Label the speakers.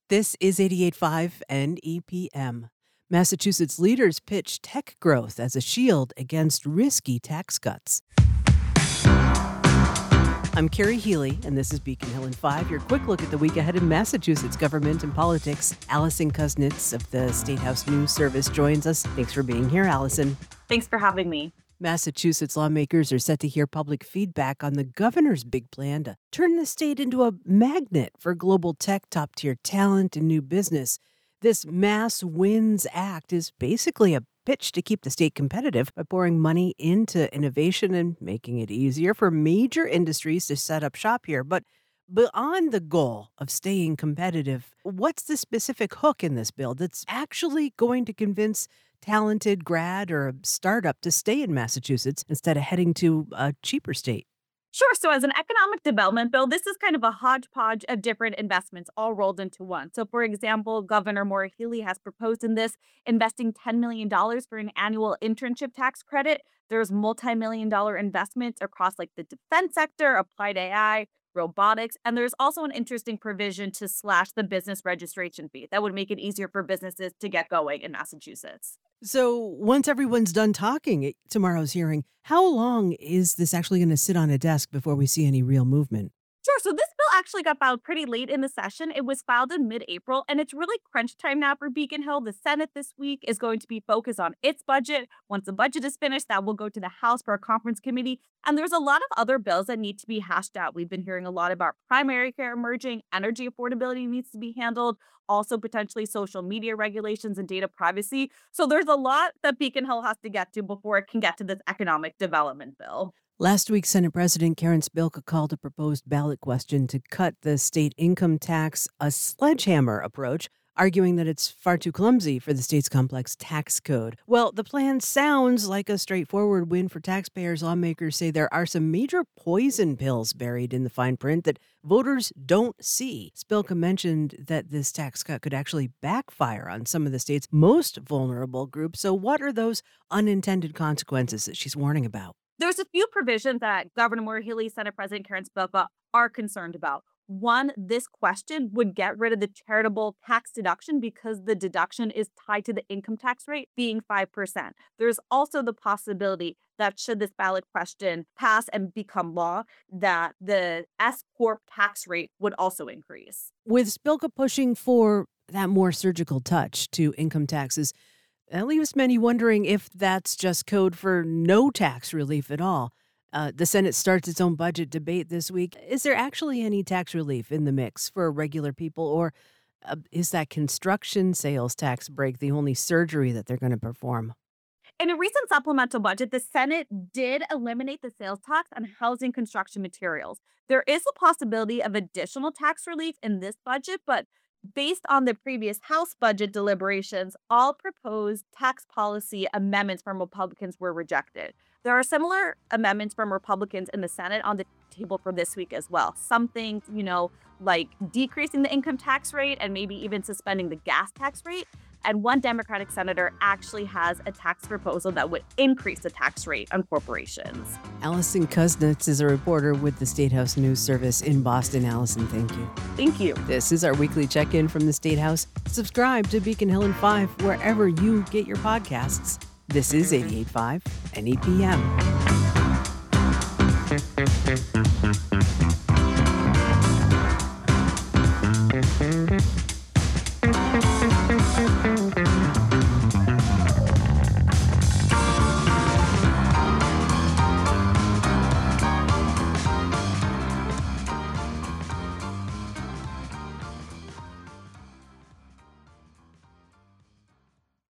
Speaker 1: This is 88.5 NEPM. Massachusetts leaders pitch tech growth as a shield against risky tax cuts. I'm Carrie Healy, and this is Beacon Hill in 5, your quick look at the week ahead in Massachusetts government and politics. Allison Kuznits of the State House News Service joins us. Thanks for being here, Allison.
Speaker 2: Thanks for having me.
Speaker 1: Massachusetts lawmakers are set to hear public feedback on the governor's big plan to turn the state into a magnet for global tech, top-tier talent, and new business. This Mass Wins Act is basically a pitch to keep the state competitive by pouring money into innovation and making it easier for major industries to set up shop here. But beyond the goal of staying competitive, what's the specific hook in this bill that's actually going to convince talented grad or a startup to stay in Massachusetts instead of heading to a cheaper state?
Speaker 2: Sure. So as an economic development bill, this is kind of a hodgepodge of different investments all rolled into one. So, for example, Governor Maura Healey has proposed in this investing $10 million for an annual internship tax credit. There's multi-million-dollar investments across like the defense sector, applied AI, robotics, and there's also an interesting provision to slash the business registration fee. That would make it easier for businesses to get going in Massachusetts.
Speaker 1: So once everyone's done talking at tomorrow's hearing, how long is this actually going to sit on a desk before we see any real movement?
Speaker 2: Sure. So this bill actually got filed pretty late in the session. It was filed in mid-April, and it's really crunch time now for Beacon Hill. The Senate this week is going to be focused on its budget. Once the budget is finished, that will go to the House for a conference committee. And there's a lot of other bills that need to be hashed out. We've been hearing a lot about primary care emerging, energy affordability needs to be handled, also potentially social media regulations and data privacy. So there's a lot that Beacon Hill has to get to before it can get to this economic development bill.
Speaker 1: Last week, Senate President Karen Spilka called a proposed ballot question to cut the state income tax a sledgehammer approach, arguing that it's far too clumsy for the state's complex tax code. Well, the plan sounds like a straightforward win for taxpayers. Lawmakers say there are some major poison pills buried in the fine print that voters don't see. Spilka mentioned that this tax cut could actually backfire on some of the state's most vulnerable groups. So what are those unintended consequences that she's warning about?
Speaker 2: There's a few provisions that Governor Maura Healey, Senate President Karen Spilka are concerned about. One, this question would get rid of the charitable tax deduction because the deduction is tied to the income tax rate being 5%. There's also the possibility that should this ballot question pass and become law, that the S-Corp tax rate would also increase.
Speaker 1: With Spilka pushing for that more surgical touch to income taxes, that leaves many wondering if that's just code for no tax relief at all. The Senate starts its own budget debate this week. Is there actually any tax relief in the mix for regular people, or is that construction sales tax break the only surgery that they're going to perform?
Speaker 2: In a recent supplemental budget, the Senate did eliminate the sales tax on housing construction materials. There is a possibility of additional tax relief in this budget, but based on the previous House budget deliberations, all proposed tax policy amendments from Republicans were rejected. There are similar amendments from Republicans in the Senate on the table for this week as well. Some things, like decreasing the income tax rate and maybe even suspending the gas tax rate. And one Democratic senator actually has a tax proposal that would increase the tax rate on corporations.
Speaker 1: Allison Kuznits is a reporter with the State House News Service in Boston. Allison, thank you.
Speaker 2: Thank you.
Speaker 1: This is our weekly check-in from the State House. Subscribe to Beacon Hill in 5 wherever you get your podcasts. This is 88.5 NEPM.